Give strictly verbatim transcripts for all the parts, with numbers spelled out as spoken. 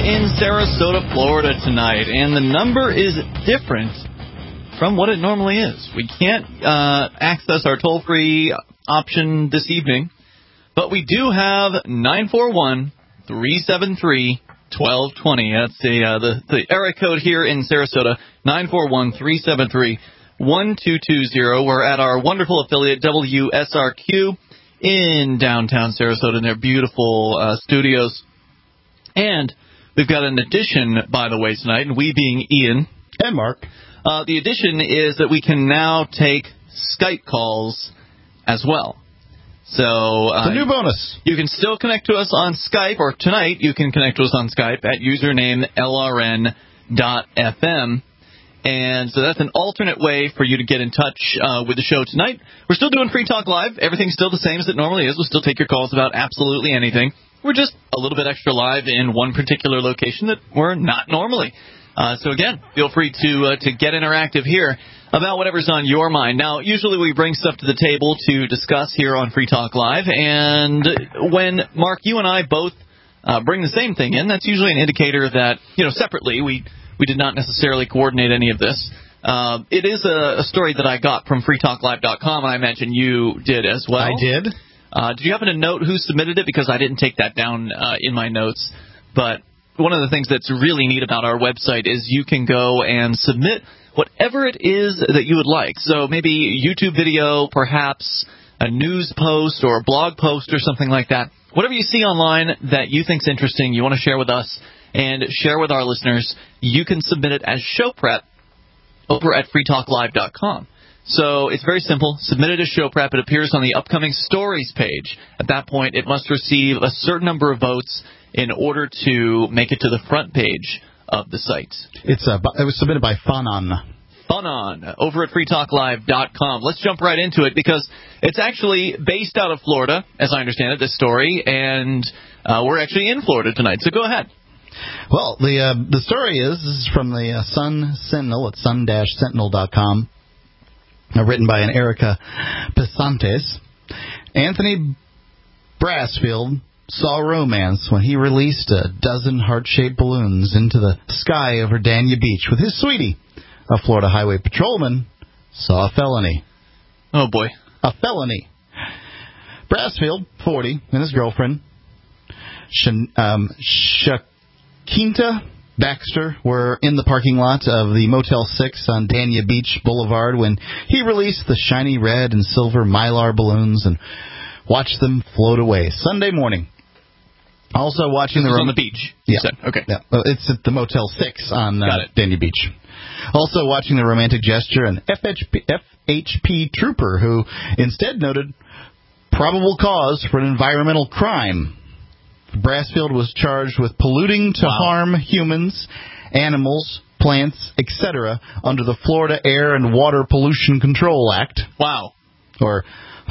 in Sarasota, Florida tonight, and the number is different from what it normally is. We can't uh, access our toll-free option this evening, but we do have nine four one, three seven three, one two two zero. That's the, uh, the, the area code here in Sarasota, nine four one, three seven three, one two two zero. We're at our wonderful affiliate, W S R Q, in downtown Sarasota in their beautiful uh, studios. And we've got an addition, by the way, tonight, and we being Ian and Mark. Uh, the addition is that we can now take Skype calls as well. So uh, it's a new bonus. You can still connect to us on Skype, or tonight you can connect to us on Skype at username L R N dot F M. And so that's an alternate way for you to get in touch uh, with the show tonight. We're still doing Free Talk Live. Everything's still the same as it normally is. We'll still take your calls about absolutely anything. We're just a little bit extra live in one particular location that we're not normally. Uh, so, again, feel free to uh, to get interactive here about whatever's on your mind. Now, usually we bring stuff to the table to discuss here on Free Talk Live, and when, Mark, you and I both uh, bring the same thing in, that's usually an indicator that, you know, separately, we, we did not necessarily coordinate any of this. Uh, it is a, a story that I got from free talk live dot com, and I imagine you did as well. I did. Uh, do you happen to note who submitted it? Because I didn't take that down uh, in my notes, but one of the things that's really neat about our website is you can go and submit whatever it is that you would like. So maybe YouTube video, perhaps a news post or a blog post or something like that. Whatever you see online that you think's interesting, you want to share with us and share with our listeners, you can submit it as show prep over at free talk live dot com. So it's very simple. Submit it as show prep. It appears on the upcoming stories page. At that point, it must receive a certain number of votes in order to make it to the front page of the site. It's uh, It was submitted by Funon. Funon, over at free talk live dot com. Let's jump right into it because it's actually based out of Florida, as I understand it, this story, and uh, we're actually in Florida tonight. So go ahead. Well, the uh, the story is, this is from the uh, Sun Sentinel at sun dash sentinel dot com, uh, written by an Erica Pesantes. Anthony Brassfield saw romance when he released a dozen heart-shaped balloons into the sky over Dania Beach with his sweetie. A Florida highway patrolman saw a felony. Oh, boy. A felony. Brassfield, forty, and his girlfriend, Shan- um, Shaquinta Baxter, were in the parking lot of the Motel six on Dania Beach Boulevard when he released the shiny red and silver Mylar balloons and watched them float away Sunday morning. Also watching the... on the beach, you yeah. said. Okay. Yeah. Uh, it's at the Motel six on uh, Got it. Dania Beach. Also watching the romantic gesture, an F H P, F H P trooper who instead noted probable cause for an environmental crime. Brassfield was charged with polluting to wow. harm humans, animals, plants, et cetera under the Florida Air and Water Pollution Control Act. Wow. Or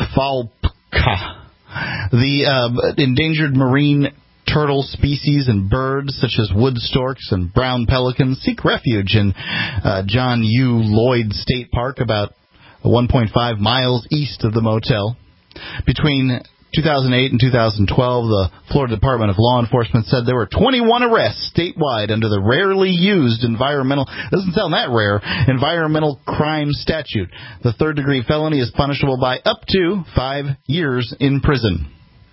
FALPCA. The uh, endangered marine turtle species and birds such as wood storks and brown pelicans seek refuge in uh, John U. Lloyd State Park, about one point five miles east of the motel. Between two thousand eight and two thousand twelve, the Florida Department of Law Enforcement said there were twenty-one arrests statewide under the rarely used environmental, doesn't sound that rare, environmental crime statute. The third-degree felony is punishable by up to five years in prison.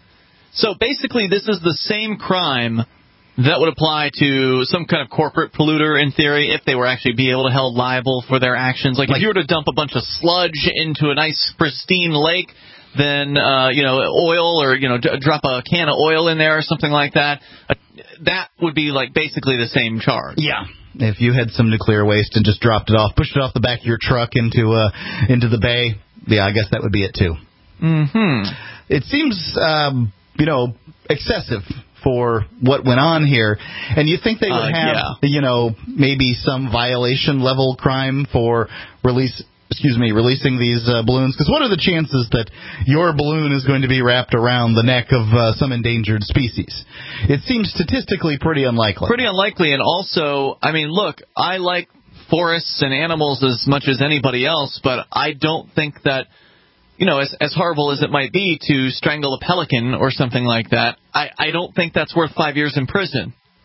So basically, this is the same crime that would apply to some kind of corporate polluter, in theory, if they were actually be able to held liable for their actions. Like, like if you were to dump a bunch of sludge into a nice, pristine lake, then, uh, you know, oil or, you know, d- drop a can of oil in there or something like that, uh, that would be, like, basically the same charge. Yeah. If you had some nuclear waste and just dropped it off, pushed it off the back of your truck into uh, into the bay, yeah, I guess that would be it, too. Mm-hmm. It seems... Um, you know, excessive for what went on here. And you think they would uh, have, yeah. you know, maybe some violation level crime for release, excuse me, releasing these uh, balloons? Because what are the chances that your balloon is going to be wrapped around the neck of uh, some endangered species? It seems statistically pretty unlikely. Pretty unlikely. And also, I mean, look, I like forests and animals as much as anybody else, but I don't think that, you know, as, as horrible as it might be to strangle a pelican or something like that, I, I don't think that's worth five years in prison.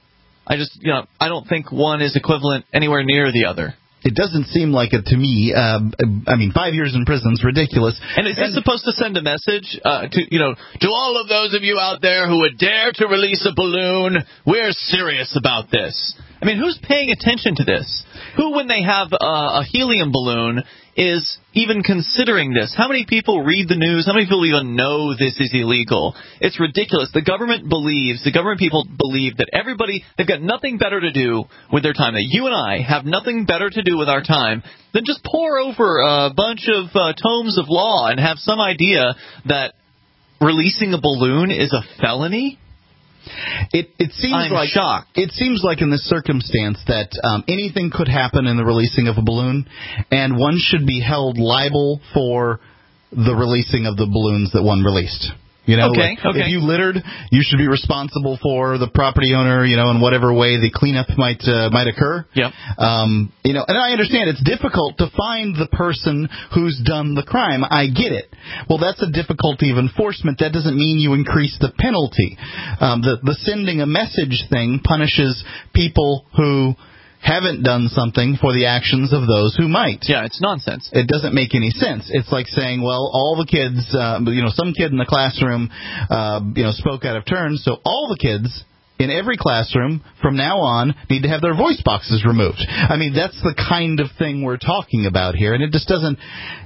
I just, you know, I don't think one is equivalent anywhere near the other. It doesn't seem like it to me. Uh, I mean, five years in prison is ridiculous. And is this and, supposed to send a message uh, to, you know, to all of those of you out there who would dare to release a balloon? We're serious about this. I mean, who's paying attention to this? Who, when they have uh, a helium balloon, is even considering this? How many people read the news? How many people even know this is illegal? It's ridiculous. The government believes, the government people believe that everybody, they've got nothing better to do with their time. That you and I have nothing better to do with our time than just pore over a bunch of uh, tomes of law and have some idea that releasing a balloon is a felony? It it seems I'm like shocked. It seems like in this circumstance that um, anything could happen in the releasing of a balloon, and one should be held liable for the releasing of the balloons that one released. You know, okay, if, okay. if you littered, you should be responsible for the property owner, you know, in whatever way the cleanup might uh, might occur. Yep. Um, you know, and I understand it's difficult to find the person who's done the crime. I get it. Well, that's a difficulty of enforcement. That doesn't mean you increase the penalty. Um, the the sending a message thing punishes people who haven't done something for the actions of those who might. Yeah, it's nonsense. It doesn't make any sense. It's like saying, well, all the kids, uh, you know, some kid in the classroom, uh, you know, spoke out of turn, so all the kids in every classroom from now on need to have their voice boxes removed. I mean, that's the kind of thing we're talking about here, and it just doesn't...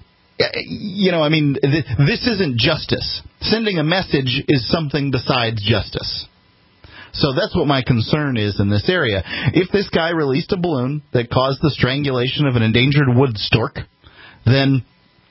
You know, I mean, th- this isn't justice. Sending a message is something besides justice. So that's what my concern is in this area. If this guy released a balloon that caused the strangulation of an endangered wood stork, then,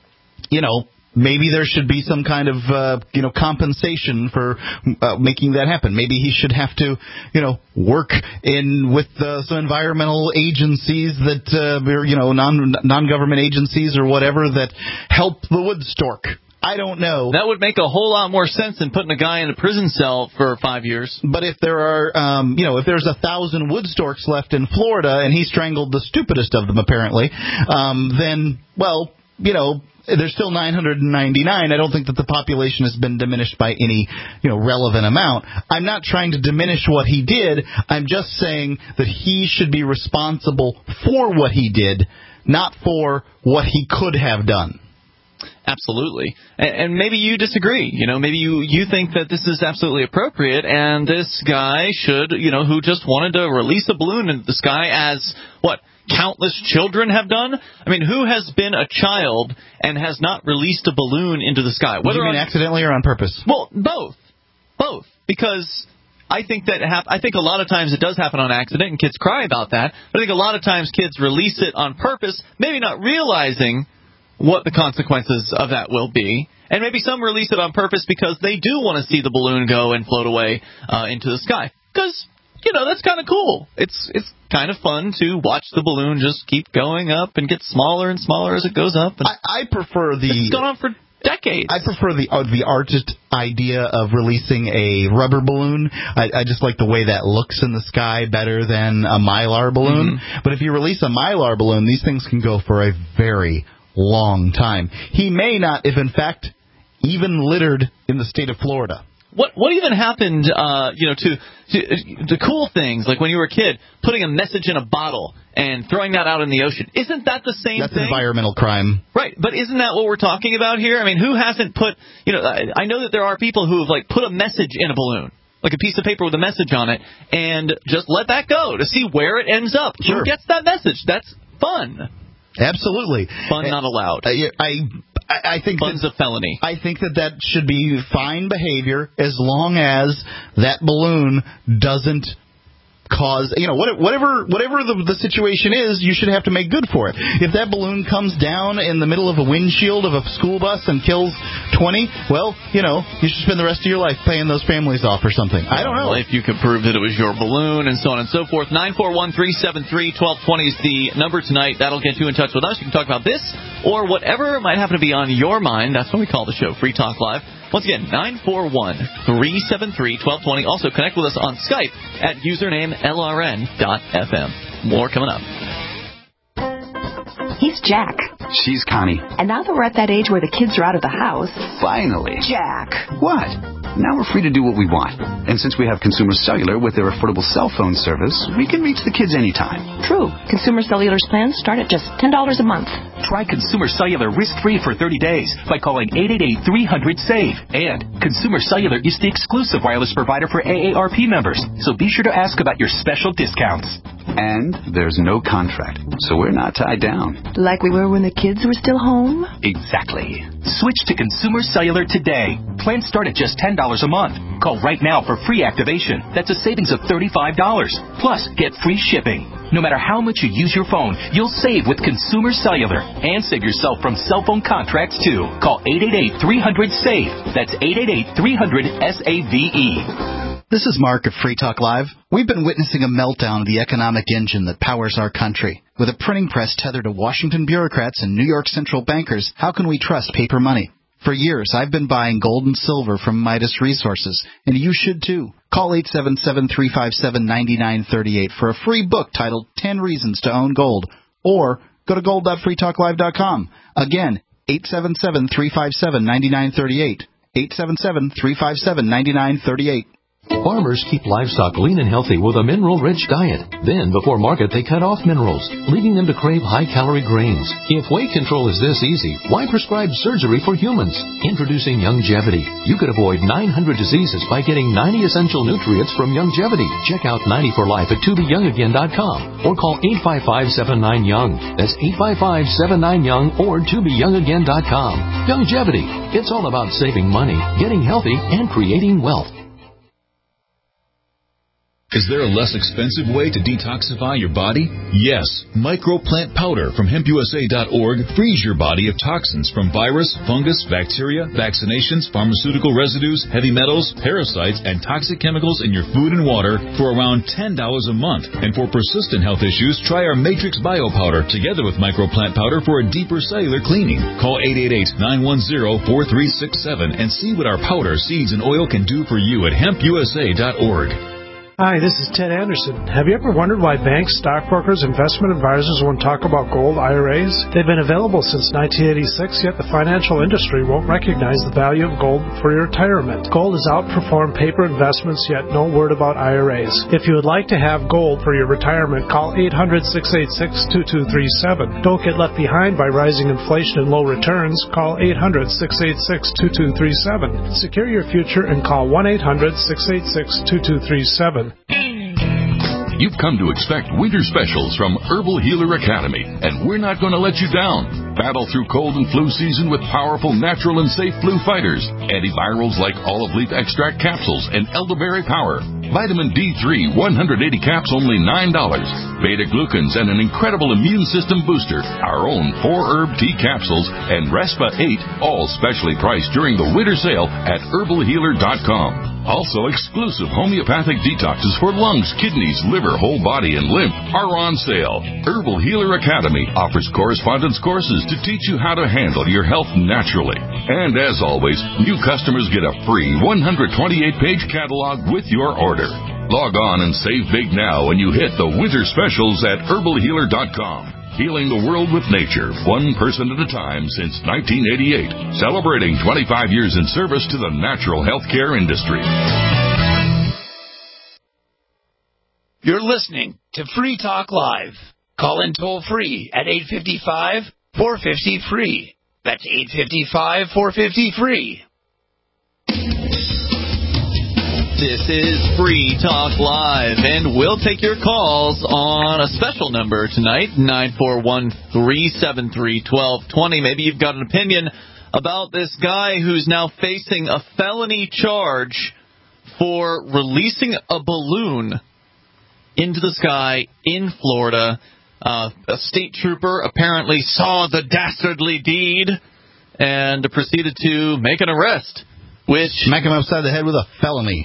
you know, maybe there should be some kind of, uh, you know, compensation for uh, making that happen. Maybe he should have to, you know, work in with uh, some environmental agencies that, uh, you know, non non-government agencies or whatever that help the wood stork. I don't know. That would make a whole lot more sense than putting a guy in a prison cell for five years. But if there are, um, you know, if there's a thousand wood storks left in Florida and he strangled the stupidest of them, apparently, um, then, well, you know, there's still nine hundred ninety-nine. I don't think that the population has been diminished by any, you know, relevant amount. I'm not trying to diminish what he did. I'm just saying that he should be responsible for what he did, not for what he could have done. Absolutely. And, and maybe you disagree. You know, maybe you, you think that this is absolutely appropriate and this guy should, you know, who just wanted to release a balloon into the sky as, what, countless children have done? I mean, who has been a child and has not released a balloon into the sky? Whether you mean on, accidentally or on purpose? Well, both. Both. Because I think that hap- I think a lot of times it does happen on accident and kids cry about that. But I think a lot of times kids release it on purpose, maybe not realizing what the consequences of that will be. And maybe some release it on purpose because they do want to see the balloon go and float away uh, into the sky. Because, you know, that's kind of cool. It's it's kind of fun to watch the balloon just keep going up and get smaller and smaller as it goes up. And I, I prefer the... It's gone on for decades. I prefer the uh, the artist idea of releasing a rubber balloon. I, I just like the way that looks in the sky better than a Mylar balloon. Mm-hmm. But if you release a Mylar balloon, these things can go for a very long time. He may not, if in fact, even littered in the state of Florida. What what even happened, uh, you know, to, to the cool things, like when you were a kid, putting a message in a bottle and throwing that out in the ocean? Isn't that the same That's thing? That's environmental crime. Right, but isn't that what we're talking about here? I mean, who hasn't put, you know, I, I know that there are people who have, like, put a message in a balloon, like a piece of paper with a message on it, and just let that go to see where it ends up. Sure. Who gets that message? That's fun. Absolutely. Fun not allowed. I, I, I think Fun's that, a felony. I think that that should be fine behavior as long as that balloon doesn't cause, you know, whatever whatever the, the situation is, you should have to make good for it. If that balloon comes down in the middle of a windshield of a school bus and kills twenty, well, you know, you should spend the rest of your life paying those families off or something. I don't know. Well, if you could prove that it was your balloon and so on and so forth. nine four one, three seven three, one two two zero is the number tonight. That'll get you in touch with us. You can talk about this or whatever might happen to be on your mind. That's what we call the show, Free Talk Live. Once again, nine four one, three seven three, one two two zero. Also, connect with us on Skype at username L R N dot F M. More coming up. He's Jack. She's Connie. And now that we're at that age where the kids are out of the house... Finally. Jack. What? now we're free to do what we want. And since we have Consumer Cellular with their affordable cell phone service, we can reach the kids anytime. True. Consumer Cellular's plans start at just ten dollars a month. Try Consumer Cellular risk-free for thirty days by calling eight eight eight, three hundred, SAVE. And Consumer Cellular is the exclusive wireless provider for A A R P members, so be sure to ask about your special discounts. And there's no contract, so we're not tied down. Like we were when the kids were still home? Exactly. Switch to Consumer Cellular today. Plans start at just ten dollars a month. Call right now for free activation. That's a savings of thirty-five dollars. Plus, get free shipping. No matter how much you use your phone, you'll save with Consumer Cellular. And save yourself from cell phone contracts, too. Call eight eight eight, three hundred, SAVE. That's eight eight eight, three hundred, S A V E. This is Mark of Free Talk Live. We've been witnessing a meltdown of the economic engine that powers our country. With a printing press tethered to Washington bureaucrats and New York central bankers, how can we trust paper money? For years, I've been buying gold and silver from Midas Resources, and you should too. Call eight seven seven, three five seven, nine nine three eight for a free book titled ten Reasons to Own Gold, or go to gold dot free talk live dot com. Again, eight seven seven, three five seven, nine nine three eight, eight seven seven, three five seven, nine nine three eight. Farmers keep livestock lean and healthy with a mineral-rich diet. Then, before market, they cut off minerals, leaving them to crave high-calorie grains. If weight control is this easy, why prescribe surgery for humans? Introducing Youngevity. You could avoid nine hundred diseases by getting ninety essential nutrients from Youngevity. Check out ninety for life at to be young again dot com or call eight five five, seven nine, young. That's eight five five, seven nine, young or to be young again dot com. Youngevity. It's all about saving money, getting healthy, and creating wealth. Is there a less expensive way to detoxify your body? Yes. Microplant powder from hemp u s a dot org frees your body of toxins from virus, fungus, bacteria, vaccinations, pharmaceutical residues, heavy metals, parasites, and toxic chemicals in your food and water for around ten dollars a month. And for persistent health issues, try our Matrix Bio Powder together with Microplant Powder for a deeper cellular cleaning. Call eight eight eight, nine one zero, four three six seven and see what our powder, seeds, and oil can do for you at hemp u s a dot org. Hi, this is Ted Anderson. Have you ever wondered why banks, stockbrokers, investment advisors won't talk about gold I R As? They've been available since nineteen eighty-six, yet the financial industry won't recognize the value of gold for your retirement. Gold has outperformed paper investments, yet no word about I R As. If you would like to have gold for your retirement, call eight hundred, six eight six, two two three seven. Don't get left behind by rising inflation and low returns. Call eight hundred, six eight six, two two three seven. Secure your future and call one eight hundred, six eight six, two two three seven. You've come to expect winter specials from Herbal Healer Academy, and we're not going to let you down. Battle through cold and flu season with powerful, natural, and safe flu fighters. Antivirals like olive leaf extract capsules and elderberry power. Vitamin D three, one hundred eighty caps, only nine dollars. Beta-glucans and an incredible immune system booster. Our own four-herb tea capsules and Respa eight, all specially priced during the winter sale at herbal healer dot com. Also, exclusive homeopathic detoxes for lungs, kidneys, liver, whole body, and lymph are on sale. Herbal Healer Academy offers correspondence courses to teach you how to handle your health naturally. And as always, new customers get a free one hundred twenty-eight page catalog with your order. Log on and save big now when you hit the winter specials at herbal healer dot com. Healing the world with nature, one person at a time since nineteen eighty-eight. Celebrating twenty-five years in service to the natural healthcare industry. You're listening to Free Talk Live. Call in toll free at eight five five, four five zero, free. That's eight five five, four five zero, free. This is Free Talk Live, and we'll take your calls on a special number tonight, nine four one, three seven three, one two two zero. Maybe you've got an opinion about this guy who's now facing a felony charge for releasing a balloon into the sky in Florida. Uh, a state trooper apparently saw the dastardly deed and proceeded to make an arrest, which... Smack him upside the head with a felony.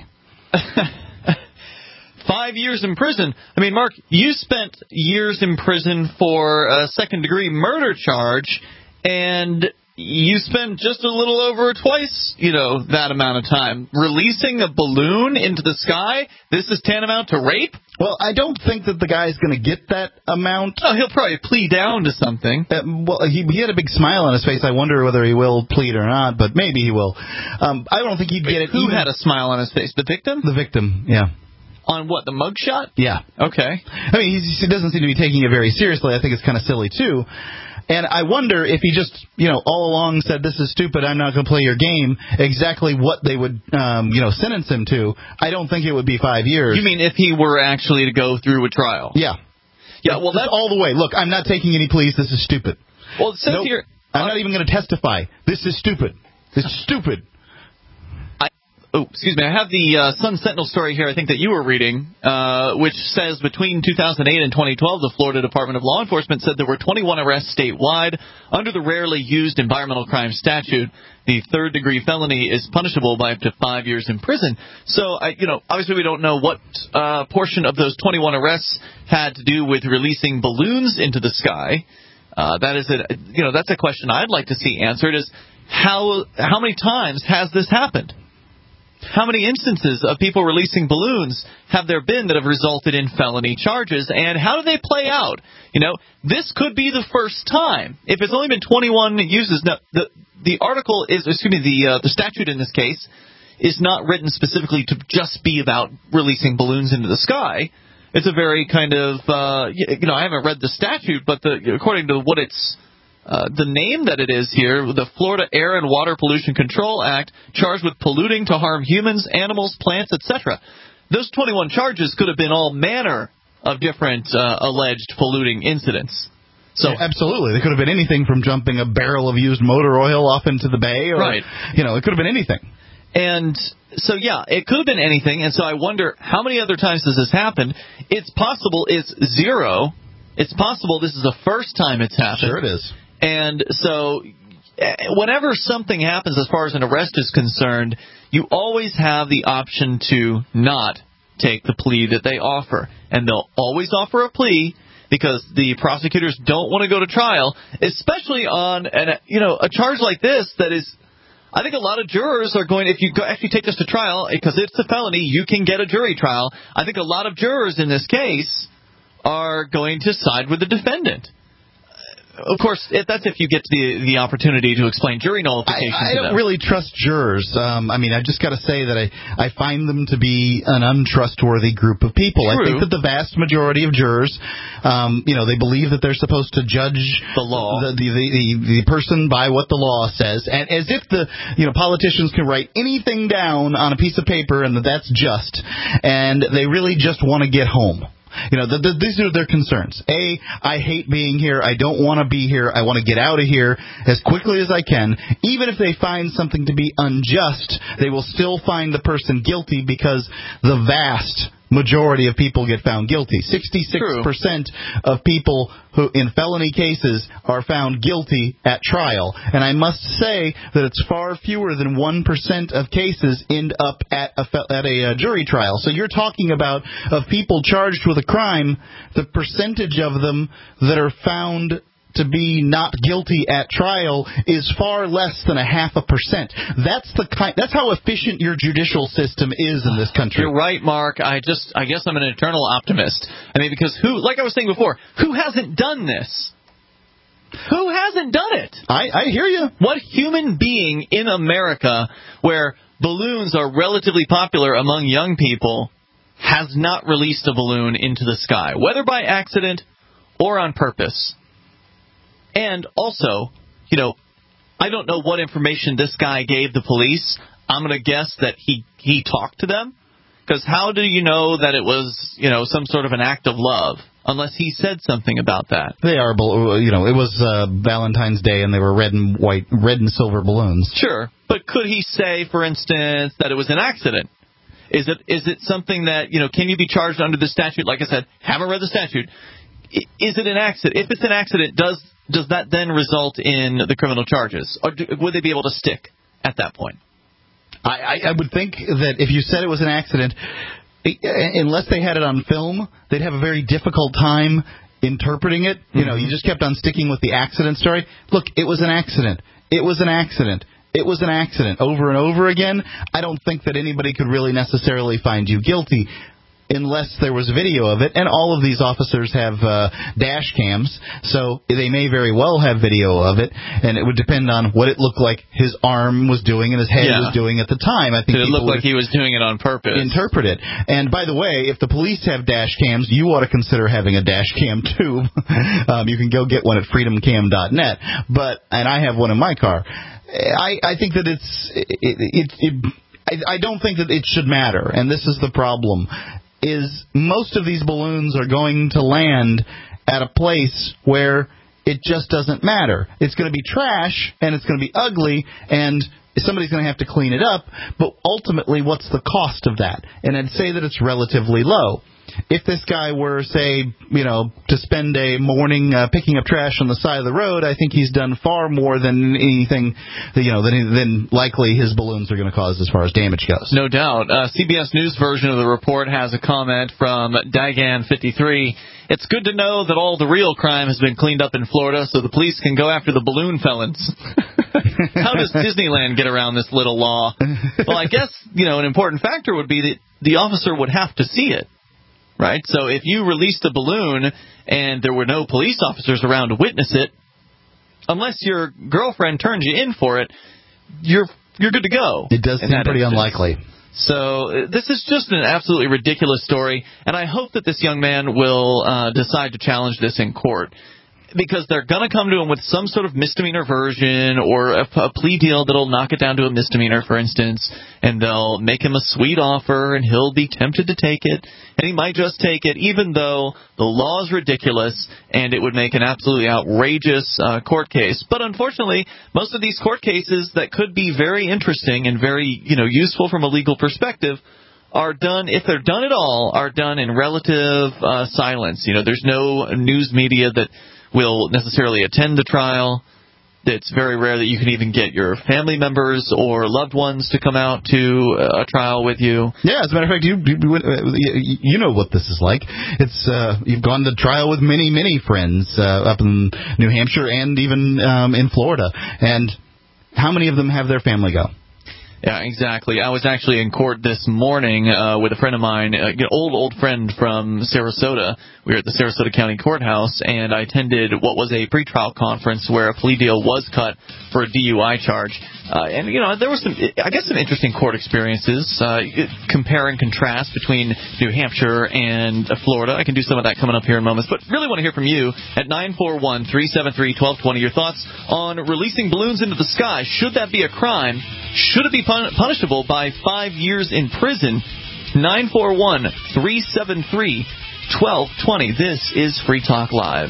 Five years in prison. I mean, Mark, you spent years in prison for a second-degree murder charge, and you spend just a little over twice, you know, that amount of time. Releasing a balloon into the sky, this is tantamount to rape? Well, I don't think that the guy's going to get that amount. Oh, he'll probably plead down to something. Uh, well, he, he had a big smile on his face. I wonder whether he will plead or not, but maybe he will. Um, I don't think he'd get it. Who even had a smile on his face? The victim? The victim, yeah. On what, the mugshot? Yeah. Okay. I mean, he's, he doesn't seem to be taking it very seriously. I think it's kind of silly, too. And I wonder if he just, you know, all along said, this is stupid, I'm not going to play your game, exactly what they would, um, you know, sentence him to. I don't think it would be five years. You mean if he were actually to go through a trial? Yeah. Yeah, well, that's all the way. Look, I'm not taking any pleas. This is stupid. Well, it says nope. here... I'm not even going to testify. This is stupid. This is stupid. Oh, excuse me. I have the uh, Sun Sentinel story here, I think, that you were reading, uh, which says between two thousand eight and twenty twelve, the Florida Department of Law Enforcement said there were twenty-one arrests statewide under the rarely used environmental crime statute. The third-degree felony is punishable by up to five years in prison. So, I, you know, obviously we don't know what uh, portion of those twenty-one arrests had to do with releasing balloons into the sky. Uh, that is, a, you know, that's a question I'd like to see answered: is how how many times has this happened? How many instances of people releasing balloons have there been that have resulted in felony charges, and how do they play out? You know, this could be the first time. If it's only been twenty-one uses, now, the the article is, excuse me, the uh, the statute in this case is not written specifically to just be about releasing balloons into the sky. It's a very kind of, uh, you know, I haven't read the statute, but the, according to what it's Uh, the name that it is here, the Florida Air and Water Pollution Control Act, charged with polluting to harm humans, animals, plants, et cetera. Those twenty-one charges could have been all manner of different uh, alleged polluting incidents. So yeah, absolutely, they could have been anything from jumping a barrel of used motor oil off into the bay, or right. you know, it could have been anything. And so, yeah, it could have been anything. And so I wonder how many other times has this happened? It's possible it's zero. It's possible this is the first time it's happened. Sure it is. And so whenever something happens as far as an arrest is concerned, you always have the option to not take the plea that they offer. And they'll always offer a plea because the prosecutors don't want to go to trial, especially on an, you know, a charge like this that is, I think a lot of jurors are going, if you go, actually take this to trial, because it's a felony, you can get a jury trial. I think a lot of jurors in this case are going to side with the defendant. Of course, if that's if you get the the opportunity to explain jury nullification. I, I to don't them. really trust jurors. Um, I mean, I just got to say that I, I find them to be an untrustworthy group of people. True. I think that the vast majority of jurors, um, you know, they believe that they're supposed to judge the law, the the, the, the, the person by what the law says, and as if the you know politicians can write anything down on a piece of paper and that that's just, and they really just want to get home. You know, the, the, these are their concerns. A, I hate being here. I don't want to be here. I want to get out of here as quickly as I can. Even if they find something to be unjust, they will still find the person guilty because the vast majority of people get found guilty. sixty-six percent of people who in felony cases are found guilty at trial. And I must say that it's far fewer than one percent of cases end up at a, at a, a jury trial. So you're talking about of people charged with a crime, the percentage of them that are found to be not guilty at trial is far less than a half a percent. That's the kind. That's how efficient your judicial system is in this country. You're right, Mark. I just, I guess I'm an eternal optimist. I mean, because who, like I was saying before, who hasn't done this? Who hasn't done it? I, I hear you. What human being in America, where balloons are relatively popular among young people, has not released a balloon into the sky, whether by accident or on purpose? And also, you know, I don't know what information this guy gave the police. I'm going to guess that he, he talked to them. Because how do you know that it was, you know, some sort of an act of love? Unless he said something about that. They are, you know, it was uh, Valentine's Day and they were red and white, red and silver balloons. Sure. But could he say, for instance, that it was an accident? Is it is it something that, you know, can you be charged under the statute? Like I said, haven't read the statute. Is it an accident? If it's an accident, does does that then result in the criminal charges? Or do, would they be able to stick at that point? I, I, I would think that if you said it was an accident, unless they had it on film, they'd have a very difficult time interpreting it. You know, mm-hmm. you just kept on sticking with the accident story. Look, it was an accident. It was an accident. It was an accident over and over again. I don't think that anybody could really necessarily find you guilty unless there was video of it. And all of these officers have uh, dash cams, so they may very well have video of it, and it would depend on what it looked like his arm was doing and his head yeah. was doing at the time. I think Did it look like he was doing it on purpose? Interpret it. And by the way, if the police have dash cams, you ought to consider having a dash cam too. um, you can go get one at freedom cam dot net. But and I have one in my car. I, I think that it's it, it, it I, I don't think that it should matter, and this is the problem. Is most of these balloons are going to land at a place where it just doesn't matter. It's going to be trash, and it's going to be ugly, and somebody's going to have to clean it up, but ultimately, what's the cost of that? And I'd say that it's relatively low. If this guy were, say, you know, to spend a morning uh, picking up trash on the side of the road, I think he's done far more than anything, you know, than, than likely his balloons are going to cause as far as damage goes. No doubt. Uh, C B S News version of the report has a comment from Dagan fifty-three. It's good to know that all the real crime has been cleaned up in Florida so the police can go after the balloon felons. How does Disneyland get around this little law? Well, I guess, you know, an important factor would be that the officer would have to see it. Right? So if you released a balloon and there were no police officers around to witness it, unless your girlfriend turns you in for it, you're you're good to go. It does seem pretty instance. unlikely. So this is just an absolutely ridiculous story, and I hope that this young man will uh, decide to challenge this in court. Because they're going to come to him with some sort of misdemeanor version or a, a plea deal that'll knock it down to a misdemeanor, for instance, and they'll make him a sweet offer, and he'll be tempted to take it, and he might just take it, even though the law is ridiculous and it would make an absolutely outrageous uh, court case. But unfortunately, most of these court cases that could be very interesting and very, you know, useful from a legal perspective are done, if they're done at all, are done in relative uh, silence. You know, there's no news media that will necessarily attend the trial. It's very rare that you can even get your family members or loved ones to come out to a trial with you. Yeah, as a matter of fact, you you, you know what this is like. It's uh, you've gone to trial with many, many friends uh, up in New Hampshire and even um, in Florida. And how many of them have their family go? Yeah, exactly. I was actually in court this morning uh, with a friend of mine, an uh, old, old friend from Sarasota. We were at the Sarasota County Courthouse, and I attended what was a pretrial conference where a plea deal was cut for a D U I charge. Uh, and, you know, there were some, I guess, some interesting court experiences, uh, compare and contrast between New Hampshire and uh, Florida. I can do some of that coming up here in moments, but really want to hear from you at nine four one, three seven three, one two two zero. Your thoughts on releasing balloons into the sky. Should that be a crime? Should it be pun- punishable by five years in prison? nine four one, three seven three, one two two zero. This is Free Talk Live.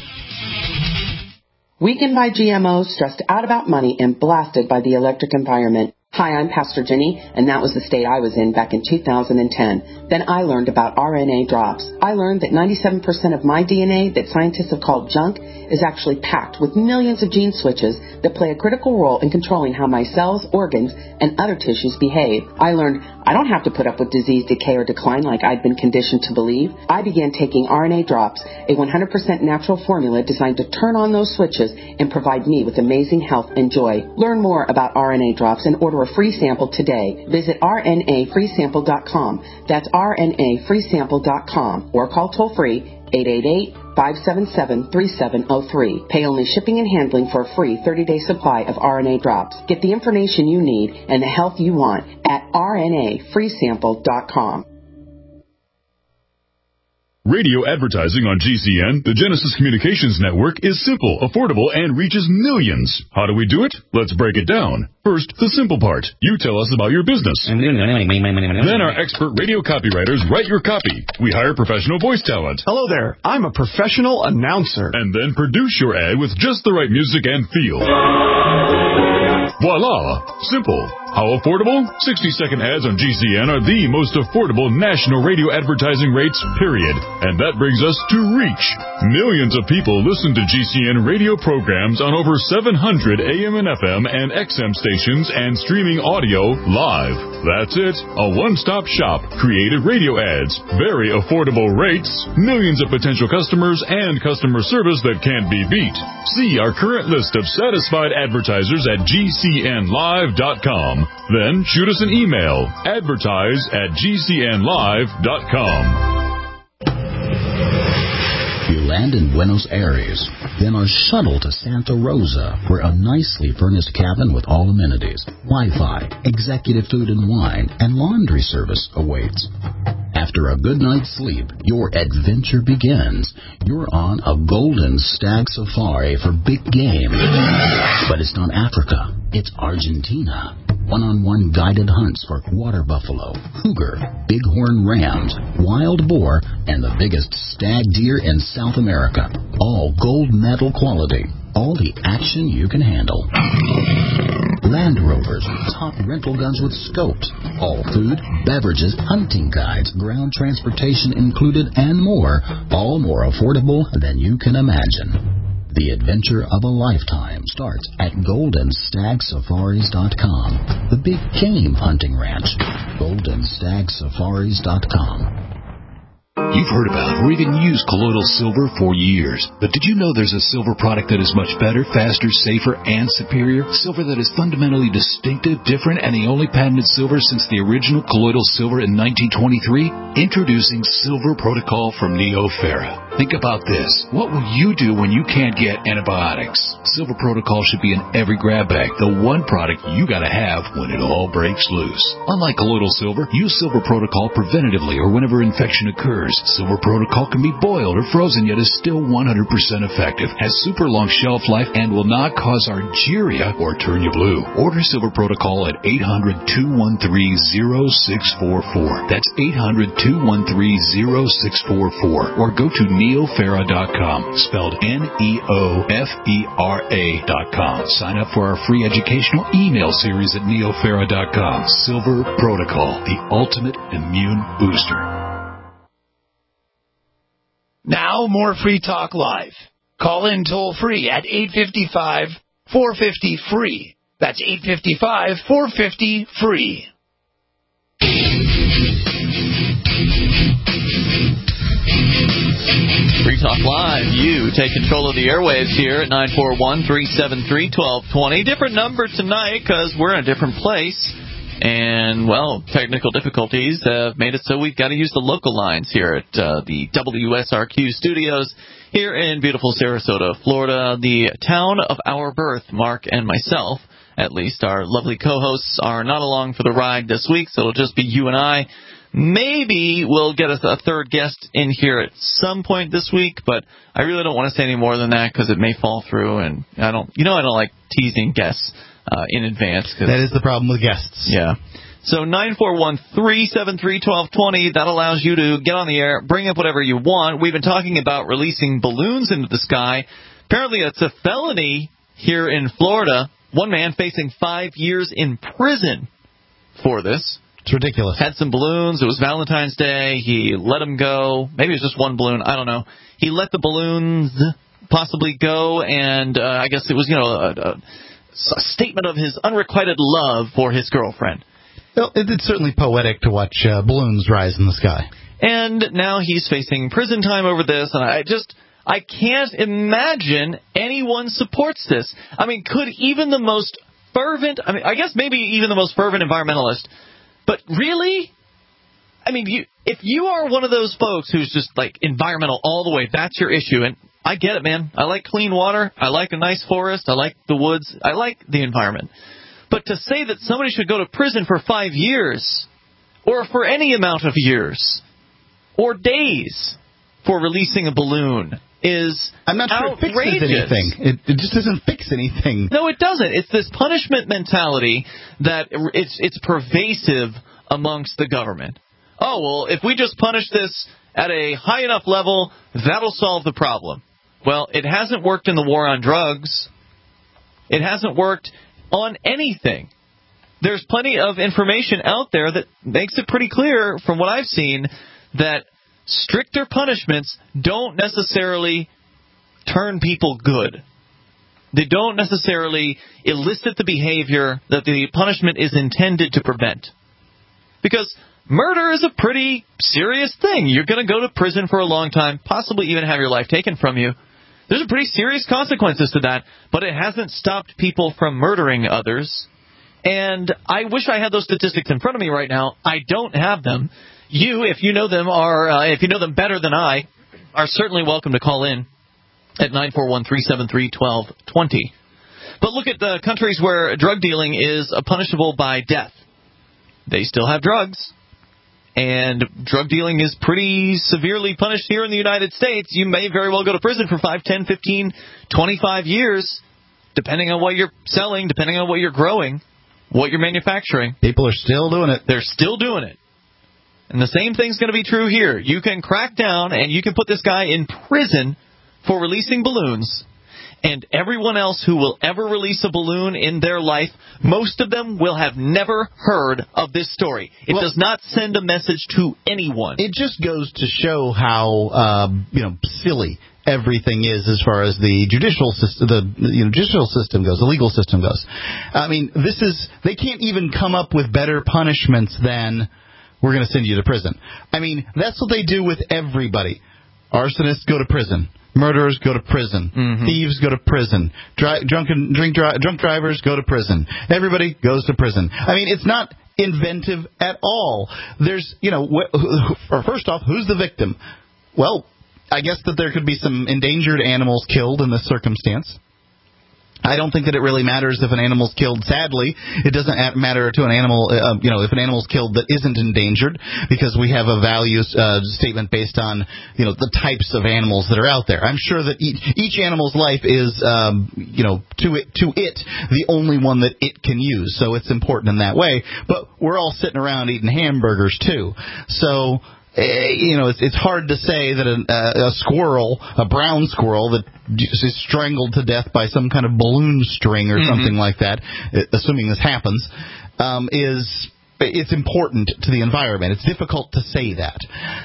Weakened by G M Os, stressed out about money, and blasted by the electric environment. Hi, I'm Pastor Jenny, and that was the state I was in back in two thousand ten. Then I learned about R N A drops. I learned that ninety-seven percent of my D N A that scientists have called junk is actually packed with millions of gene switches that play a critical role in controlling how my cells, organs, and other tissues behave. I learned I don't have to put up with disease, decay, or decline like I'd been conditioned to believe. I began taking R N A drops, a one hundred percent natural formula designed to turn on those switches and provide me with amazing health and joy. Learn more about R N A drops and order a free sample today. Visit R N A free sample dot com. That's R N A free sample dot com or call toll free eight eight eight, five seven seven, three seven zero three. Pay only shipping and handling for a free thirty-day supply of R N A drops. Get the information you need and the health you want at R N A free sample dot com. Radio advertising on G C N, the Genesis Communications Network, is simple, affordable, and reaches millions. How do we do it? Let's break it down. First, the simple part. You tell us about your business. Then our expert radio copywriters write your copy. We hire professional voice talent. Hello there. I'm a professional announcer. And then produce your ad with just the right music and feel. Voila! Simple. How affordable? sixty-second ads on G C N are the most affordable national radio advertising rates, period. And that brings us to reach. Millions of people listen to G C N radio programs on over seven hundred A M and F M and X M stations and streaming audio live. That's it. A one-stop shop. Creative radio ads. Very affordable rates. Millions of potential customers and customer service that can't be beat. See our current list of satisfied advertisers at G C N live dot com. Then shoot us an email, advertise at G C N live dot com. You land in Buenos Aires, then are shuttled to Santa Rosa, where a nicely furnished cabin with all amenities, Wi-Fi, executive food and wine, and laundry service awaits. After a good night's sleep, your adventure begins. You're on a golden stag safari for big game. But it's not Africa. It's Argentina. One-on-one guided hunts for water buffalo, cougar, bighorn rams, wild boar, and the biggest stag deer in South America. All gold medal quality. All the action you can handle. Land Rovers, top rental guns with scopes. All food, beverages, hunting guides, ground transportation included, and more. All more affordable than you can imagine. The adventure of a lifetime starts at golden stag safaris dot com. The big game hunting ranch. golden stag safaris dot com. You've heard about or even used colloidal silver for years. But did you know there's a silver product that is much better, faster, safer, and superior? Silver that is fundamentally distinctive, different, and the only patented silver since the original colloidal silver in nineteen twenty-three? Introducing Silver Protocol from Neoferra. Think about this. What will you do when you can't get antibiotics? Silver Protocol should be in every grab bag, the one product you gotta have when it all breaks loose. Unlike colloidal silver, use Silver Protocol preventatively or whenever infection occurs. Silver Protocol can be boiled or frozen, yet is still one hundred percent effective, has super long shelf life, and will not cause argyria or turn you blue. Order Silver Protocol at eight hundred, two one three, zero six four four. That's eight hundred, two one three, zero six four four. Or go to neoferra dot com, spelled N E O F E R A dot com. Sign up for our free educational email series at neoferra dot com. Silver Protocol, the ultimate immune booster. Now, more Free Talk Live. Call in toll-free at eight five five, four five zero, free. That's eight five five, four five zero, free. Free Talk Live. You take control of the airwaves here at nine four one, three seven three, one two two zero. Different number tonight because we're in a different place. And, well, technical difficulties have made it so we've got to use the local lines here at uh, the W S R Q studios here in beautiful Sarasota, Florida, the town of our birth. Mark and myself, at least, our lovely co-hosts, are not along for the ride this week, so it'll just be you and I. Maybe we'll get a, a third guest in here at some point this week, but I really don't want to say any more than that because it may fall through, and I don't, you know, I don't like teasing guests uh, in advance. That is the problem with guests. Yeah. So nine four one, three seven three, one two two zero, that allows you to get on the air, bring up whatever you want. We've been talking about releasing balloons into the sky. Apparently it's a felony here in Florida. One man facing five years in prison for this. It's ridiculous. Had some balloons. It was Valentine's Day. He let them go. Maybe it was just one balloon. I don't know. He let the balloons possibly go, and uh, I guess it was, you know, a, a, a statement of his unrequited love for his girlfriend. Well, it's certainly poetic to watch uh, balloons rise in the sky. And now he's facing prison time over this, and I just, I can't imagine anyone supports this. I mean, could even the most fervent, I mean, I guess maybe even the most fervent environmentalist, but really? I mean, you, if you are one of those folks who's just like environmental all the way, that's your issue, and I get it, man. I like clean water. I like a nice forest. I like the woods. I like the environment. But to say that somebody should go to prison for five years, or for any amount of years, or days for releasing a balloon is I'm not sure outrageous. It fixes anything. It, it just doesn't fix anything. No, it doesn't. It's this punishment mentality that it's it's pervasive amongst the government. Oh, well, if we just punish this at a high enough level, that'll solve the problem. Well, it hasn't worked in the war on drugs. It hasn't worked on anything. there's plenty of information out there that makes it pretty clear, from what I've seen, that stricter punishments don't necessarily turn people good. They don't necessarily elicit the behavior that the punishment is intended to prevent. Because murder is a pretty serious thing. You're going to go to prison for a long time, possibly even have your life taken from you. There's a pretty serious consequences to that, but it hasn't stopped people from murdering others. And I wish I had those statistics in front of me right now. I don't have them. You, if you know them, are uh, if you know them better than I, are certainly welcome to call in at nine four one, three seven three, one two two zero. But look at the countries where drug dealing is punishable by death. They still have drugs. And drug dealing is pretty severely punished here in the United States. You may very well go to prison for five, ten, fifteen, twenty-five years, depending on what you're selling, depending on what you're growing, what you're manufacturing. People are still doing it. They're still doing it. And the same thing's going to be true here. You can crack down and you can put this guy in prison for releasing balloons. And everyone else who will ever release a balloon in their life, most of them will have never heard of this story. It well, does not send a message to anyone. It just goes to show how um, you know silly everything is as far as the judicial system, the you know, judicial system goes, the legal system goes. I mean, this is they can't even come up with better punishments than we're going to send you to prison. I mean, that's what they do with everybody. Arsonists go to prison. Murderers go to prison. Mm-hmm. Thieves go to prison. Dri- drunken, drink, dri- drunk drivers go to prison. Everybody goes to prison. I mean, it's not inventive at all. There's, you know, wh- or first off, who's the victim? Well, I guess that there could be some endangered animals killed in this circumstance. I don't think that it really matters if an animal's killed. Sadly, it doesn't matter to an animal, uh, you know, if an animal's killed that isn't endangered, because we have a value uh, statement based on, you know, the types of animals that are out there. I'm sure that each, each animal's life is, um, you know, to it, to it, the only one that it can use. So it's important in that way. But we're all sitting around eating hamburgers too. So, you know, it's, it's hard to say that a, a squirrel, a brown squirrel that is strangled to death by some kind of balloon string or mm-hmm. something like that, assuming this happens, um, is it's important to the environment. It's difficult to say that.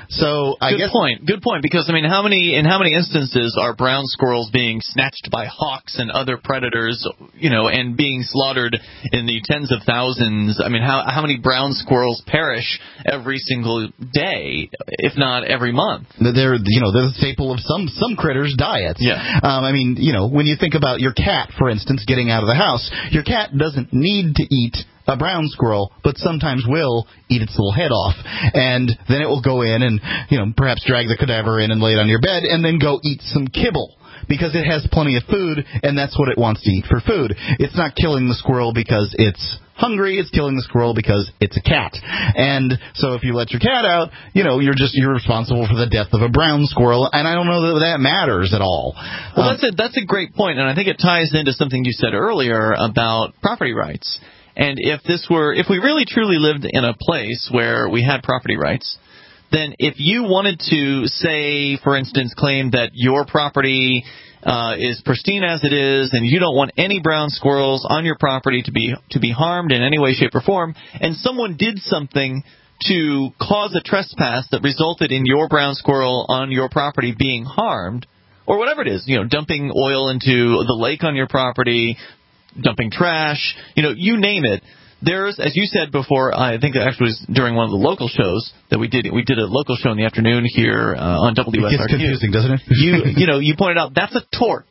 So I Good guess point. Good point. Because I mean, how many in how many instances are brown squirrels being snatched by hawks and other predators, you know, and being slaughtered in the tens of thousands? I mean, how how many brown squirrels perish every single day, if not every month? They're you know they're the staple of some some critters' diets. Yeah. Um, I mean, you know, when you think about your cat, for instance, getting out of the house, your cat doesn't need to eat a brown squirrel, but sometimes will eat its little head off, and then it will go in and, you know, perhaps drag the cadaver in and lay it on your bed, and then go eat some kibble, because it has plenty of food, and that's what it wants to eat for food. It's not killing the squirrel because it's hungry, it's killing the squirrel because it's a cat. And so if you let your cat out, you know, you're just you're responsible for the death of a brown squirrel, and I don't know that that matters at all. Well, um, that's a, that's a great point, and I think it ties into something you said earlier about property rights. And if this were, if we really truly lived in a place where we had property rights, then if you wanted to say, for instance, claim that your property uh, is pristine as it is, and you don't want any brown squirrels on your property to be to be harmed in any way, shape, or form, and someone did something to cause a trespass that resulted in your brown squirrel on your property being harmed, or whatever it is, you know, dumping oil into the lake on your property, dumping trash, you know, you name it. There's, as you said before, I think it actually was during one of the local shows that we did. We did a local show in the afternoon here uh, on W S R Q. It gets confusing, doesn't it? you, you know, you pointed out that's a tort.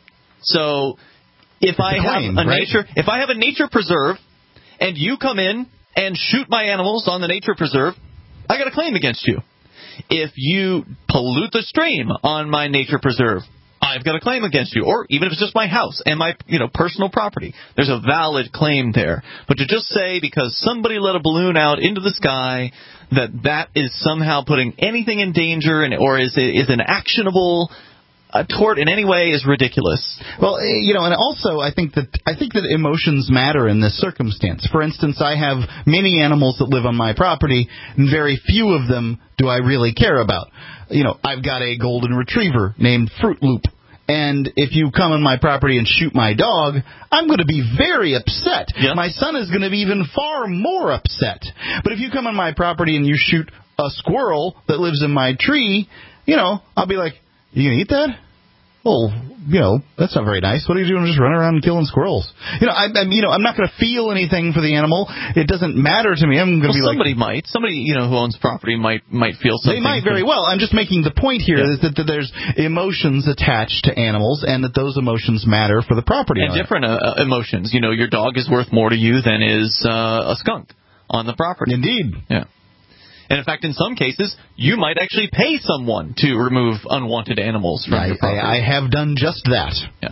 So if it's I claim, have a right? nature, if I have a nature preserve, and you come in and shoot my animals on the nature preserve, I got a claim against you. If you pollute the stream on my nature preserve, I've got a claim against you, or even if it's just my house and my, you know, personal property. There's a valid claim there. But to just say because somebody let a balloon out into the sky that that is somehow putting anything in danger and or is is an actionable a tort in any way is ridiculous. Well, you know, and also I think that I think that emotions matter in this circumstance. For instance, I have many animals that live on my property, and very few of them do I really care about. You know, I've got a golden retriever named Fruit Loop, And if you come on my property and shoot my dog, I'm going to be very upset. Yeah. My son is going to be even far more upset. But if you come on my property and you shoot a squirrel that lives in my tree, you know, I'll be like, you going to eat that? Well, you know, that's not very nice. What are you doing just running around and killing squirrels? You know, I, I'm, you know, I'm not going to feel anything for the animal. It doesn't matter to me. I'm going to well, be like... somebody might. Somebody, you know, who owns property might might feel something. They might very well. I'm just making the point here yeah. is that, that there's emotions attached to animals and that those emotions matter for the property and owner. different uh, emotions. You know, your dog is worth more to you than is uh, a skunk on the property. Indeed. Yeah. And in fact, in some cases, you might actually pay someone to remove unwanted animals from I, your property. I, I have done just that. Yeah.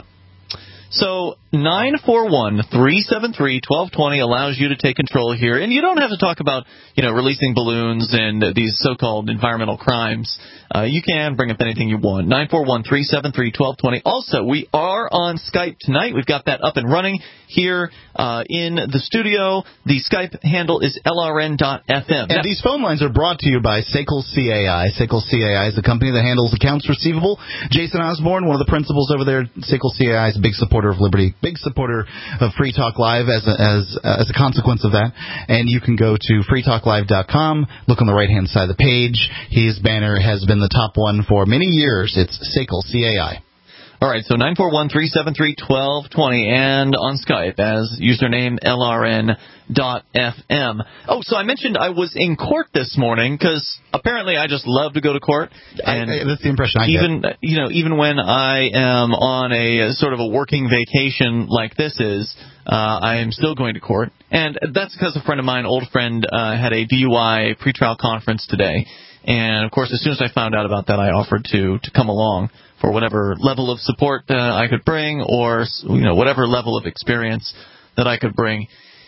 So nine four one, three seven three, one two two zero allows you to take control here. And you don't have to talk about, you know, releasing balloons and these so-called environmental crimes. Uh, you can bring up anything you want. nine four one, three seven three, one two two zero. Also, we are on Skype tonight. We've got that up and running here uh, in the studio. The Skype handle is L R N dot F M. And now, these phone lines are brought to you by S A C L C A I. S A C L C A I is the company that handles accounts receivable. Jason Osborne, one of the principals over there, S A C L C A I is a big supporter of Liberty, big supporter of Free Talk Live as a, as, uh, as a consequence of that. And you can go to free talk live dot com, look on the right-hand side of the page. His banner has been the top one for many years. It's S A C L C A I. All right, so nine four one, three seven three, one two two zero and on Skype as username L R N dot F M. Oh, so I mentioned I was in court this morning because apparently I just love to go to court. And I, I, that's the impression I even, get. You know, even when I am on a sort of a working vacation like this is, uh, I am still going to court. And that's because a friend of mine, old friend, uh, had a D U I pretrial conference today. And, of course, as soon as I found out about that, I offered to, to come along for whatever level of support uh, I could bring or, you know, whatever level of experience that I could bring.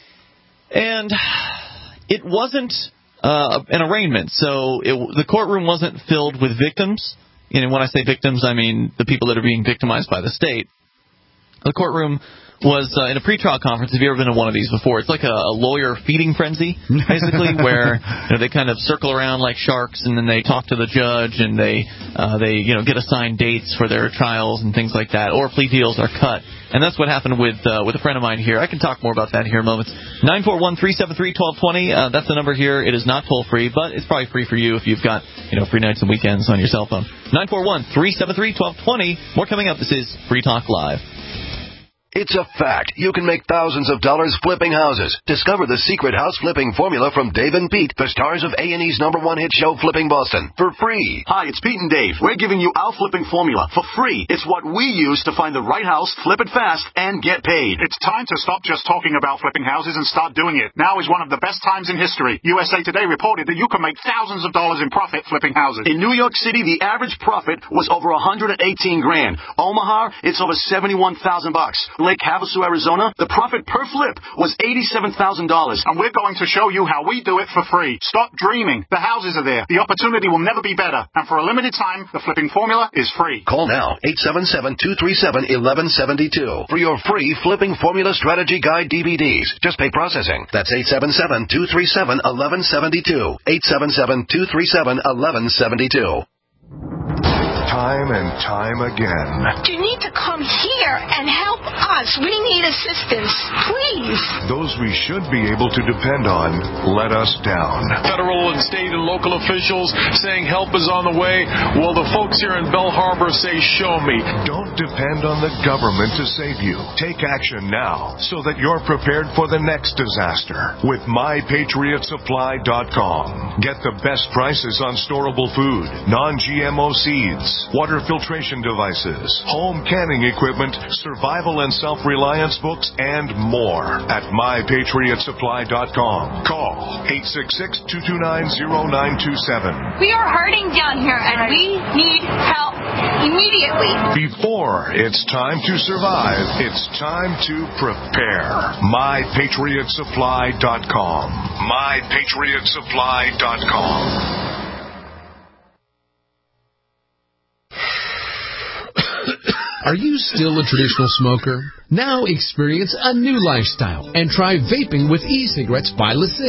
And it wasn't uh, an arraignment, so it, the courtroom wasn't filled with victims. And when I say victims, I mean the people that are being victimized by the state. The courtroom was uh, in a pretrial conference. Have you ever been to one of these before? It's like a, a lawyer feeding frenzy, basically, where you know, they kind of circle around like sharks, and then they talk to the judge, and they uh, they you know get assigned dates for their trials and things like that, or plea deals are cut. And that's what happened with uh, with a friend of mine here. I can talk more about that here in moments. nine four one, three seven three, one two two zero. Uh, that's the number here. It is not toll free, but it's probably free for you if you've got you know free nights and weekends on your cell phone. nine four one, three seven three, one two two zero. More coming up. This is Free Talk Live. It's a fact. You can make thousands of dollars flipping houses. Discover the secret house flipping formula from Dave and Pete, the stars of A and E's number one hit show, Flipping Boston, for free. Hi, it's Pete and Dave. We're giving you our flipping formula for free. It's what we use to find the right house, flip it fast, and get paid. It's time to stop just talking about flipping houses and start doing it. Now is one of the best times in history. U S A Today reported that you can make thousands of dollars in profit flipping houses. In New York City, the average profit was over one hundred eighteen grand. Omaha, it's over seventy-one thousand bucks. Lake Havasu, Arizona, the profit per flip was eighty-seven thousand dollars. And we're going to show you how we do it for free. Stop dreaming. The houses are there. The opportunity will never be better. And for a limited time, the flipping formula is free. Call now, eight seven seven, two three seven, one one seven two for your free Flipping Formula Strategy Guide D V Ds. Just pay processing. That's eight seven seven, two three seven, one one seven two. eight seven seven, two three seven, one one seven two. Time and time again. You need to come here and help us. We need assistance. Please. Those we should be able to depend on let us down. Federal and state and local officials saying help is on the way. Well, the folks here in Bell Harbor say, show me. Don't depend on the government to save you. Take action now so that you're prepared for the next disaster with my patriot supply dot com. Get the best prices on storable food, non G M O seeds, water filtration devices, home canning equipment, survival and self-reliance books, and more at my patriot supply dot com. Call eight six six, two two nine, zero nine two seven. We are hurting down here, and we need help immediately. Before it's time to survive, it's time to prepare. my patriot supply dot com. my patriot supply dot com. Are you still a traditional smoker? Now experience a new lifestyle and try vaping with e-cigarettes by LeSig.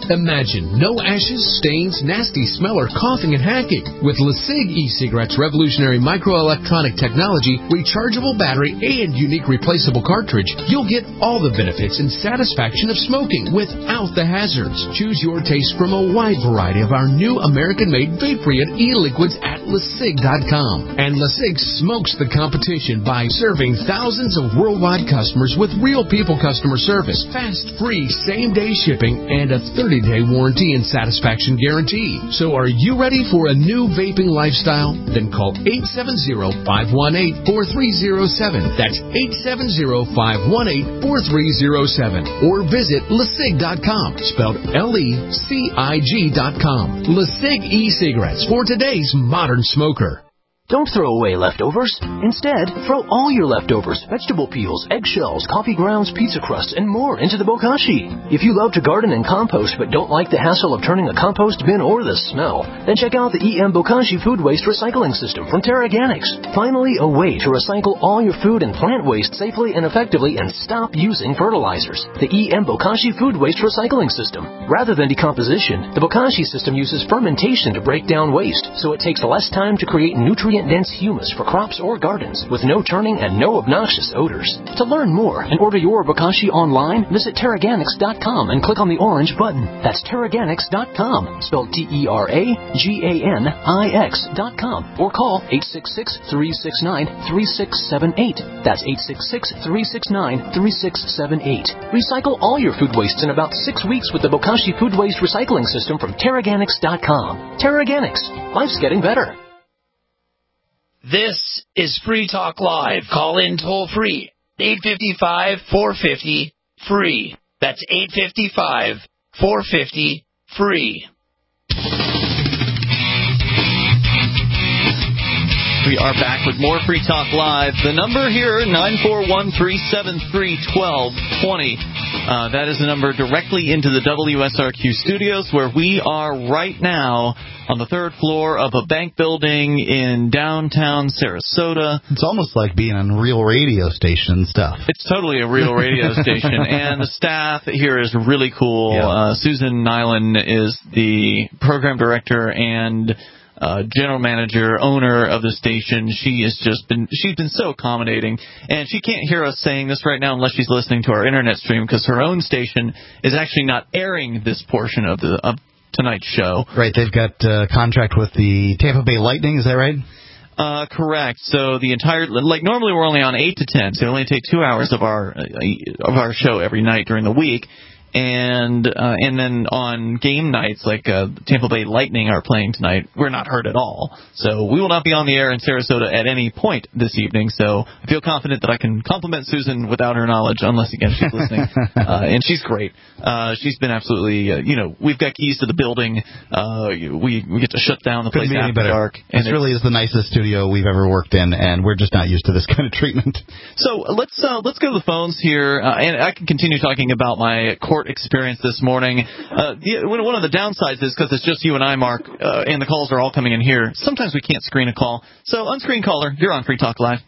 Imagine no ashes, stains, nasty smell, or coughing and hacking. With LeSig e-cigarettes' revolutionary microelectronic technology, rechargeable battery, and unique replaceable cartridge, you'll get all the benefits and satisfaction of smoking without the hazards. Choose your taste from a wide variety of our new American-made vape-free and e-liquids at LeSig dot com. And LeSig smokes the competition by serving thousands of worldwide customers with real people customer service, fast, free, same-day shipping, and a thirty-day warranty and satisfaction guarantee. So are you ready for a new vaping lifestyle? Then call eight seven zero, five one eight, four three zero seven. That's eight seven zero, five one eight, four three zero seven. Or visit LeSig dot com, spelled L E C I G dot com. LeSig e-cigarettes for today's modern smoker. Don't throw away leftovers. Instead, throw all your leftovers, vegetable peels, eggshells, coffee grounds, pizza crusts, and more into the bokashi. If you love to garden and compost but don't like the hassle of turning a compost bin or the smell, then check out the E M Bokashi Food Waste Recycling System from TerraGanix. Finally, a way to recycle all your food and plant waste safely and effectively and stop using fertilizers. The E M Bokashi Food Waste Recycling System. Rather than decomposition, the Bokashi system uses fermentation to break down waste, so it takes less time to create nutrient dense humus for crops or gardens with no turning and no obnoxious odors. To learn more and order your bokashi online, visit Terraganix dot com and click on the orange button. That's Terraganix dot com, spelled T E R A G A N I X dot com, or call eight six six, three six nine, three six seven eight. That's eight six six, three six nine, three six seven eight. Recycle all your food wastes in about six weeks with the Bokashi Food Waste Recycling System from Terraganix dot com. Terraganix. Life's getting better. This is Free Talk Live. Call in toll free. eight five five, four five zero, free. That's eight five five, four five zero, free. We are back with more Free Talk Live. The number here, nine four one, three seven three, one two two zero. Uh, that is the number directly into the W S R Q studios, where we are right now on the third floor of a bank building in downtown Sarasota. It's almost like being on a real radio station and stuff. It's totally a real radio station, and the staff here is really cool. Yeah. Uh, Susan Nyland is the program director and Uh, general manager, owner of the station. She has just been, she's been so accommodating, and she can't hear us saying this right now unless she's listening to our internet stream, because her own station is actually not airing this portion of the of tonight's show. Right, they've got a uh, contract with the Tampa Bay Lightning, is that right? Uh, correct. So the entire, like normally we're only on eight to ten, so we only take two hours of our uh, of our show every night during the week. And uh, and then on game nights, like uh, Tampa Bay Lightning are playing tonight, we're not heard at all. So we will not be on the air in Sarasota at any point this evening. So I feel confident that I can compliment Susan without her knowledge, unless, again, she's listening. uh, and she's great. Uh, she's been absolutely, uh, you know, we've got keys to the building. Uh, we we get to shut down the place after dark. And this really is the nicest studio we've ever worked in, and we're just not used to this kind of treatment. So let's uh, let's go to the phones here, uh, and I can continue talking about my court experience this morning. Uh, the, one of the downsides is because it's just you and I, Mark, uh, and the calls are all coming in here. Sometimes we can't screen a call. So, unscreened caller, you're on Free Talk Live.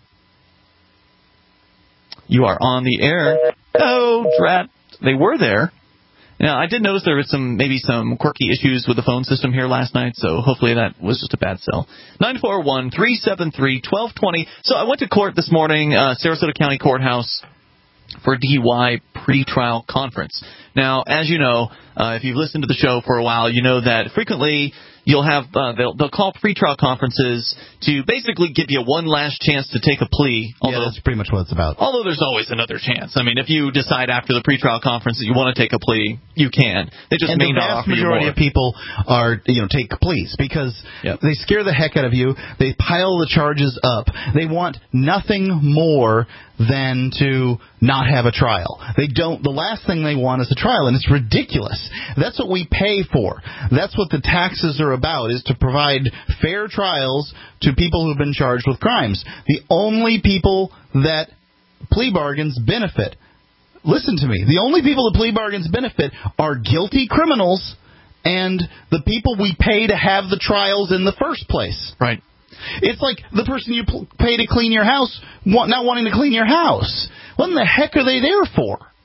You are on the air. Oh, drat. They were there. Now, I did notice there was some maybe some quirky issues with the phone system here last night, so hopefully that was just a bad sell. nine four one, three seven three, one two two zero. So I went to court this morning, uh, Sarasota County Courthouse, for a D U I pre-trial conference. Now, as you know, uh, if you've listened to the show for a while, you know that frequently you'll have uh, they'll they'll call pre-trial conferences to basically give you one last chance to take a plea. Although, yeah, that's pretty much what it's about. Although there's always another chance. I mean, if you decide after the pre-trial conference that you want to take a plea, you can. They just and may the not vast offer you majority more. of people are, you know, take pleas because yep. they scare the heck out of you. They pile the charges up. They want nothing more than to not have a trial. They don't. The last thing they want is a trial, and it's ridiculous. That's what we pay for. That's what the taxes are about, is to provide fair trials to people who've been charged with crimes. The only people that plea bargains benefit, listen to me, the only people that plea bargains benefit are guilty criminals and the people we pay to have the trials in the first place. Right. It's like the person you pay to clean your house not wanting to clean your house. What in the heck are they there for?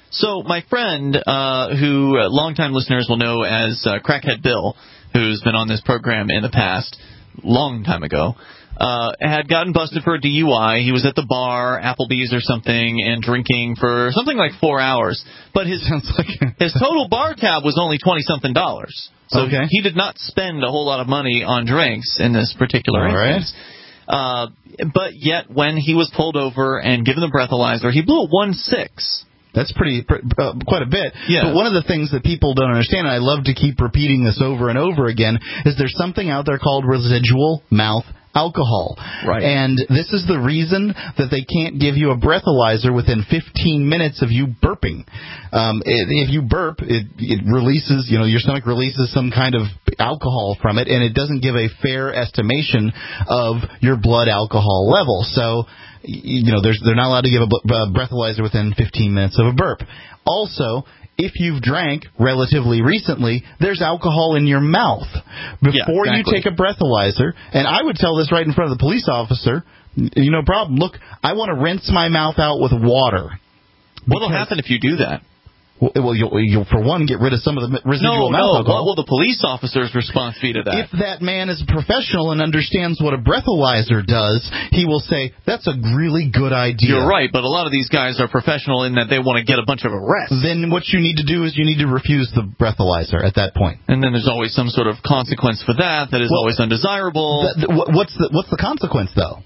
So my friend, uh, who uh, longtime listeners will know as uh, Crackhead Bill, who's been on this program in the past, long time ago, uh, had gotten busted for a D U I. He was at the bar, Applebee's or something, and drinking for something like four hours. But his like his total bar tab was only twenty-something dollars. So okay. he did not spend a whole lot of money on drinks in this particular All instance. Right. Uh, but yet, when he was pulled over and given the breathalyzer, he blew a one six. That's pretty uh, quite a bit. Yeah. But one of the things that people don't understand, and I love to keep repeating this over and over again, is there's something out there called residual mouth alcohol. Right. And this is the reason that they can't give you a breathalyzer within fifteen minutes of you burping. Um, it, if you burp, it, it releases, you know, your stomach releases some kind of alcohol from it, and it doesn't give a fair estimation of your blood alcohol level. So, you know, there's, they're not allowed to give a breathalyzer within fifteen minutes of a burp. Also, if you've drank relatively recently, there's alcohol in your mouth. Before yeah, exactly. you take a breathalyzer, and I would tell this right in front of the police officer, you know, problem, look, I want to rinse my mouth out with water. What will happen if you do that? Well, you'll, you'll, for one, get rid of some of the residual no, mouth no. alcohol. What will the police officer's response be to that? If that man is a professional and understands what a breathalyzer does, he will say, that's a really good idea. You're right, but a lot of these guys are professional in that they want to get a bunch of arrests. Then what you need to do is you need to refuse the breathalyzer at that point. And then there's always some sort of consequence for that that is well, always undesirable. The, the, what's, the, what's the consequence, though?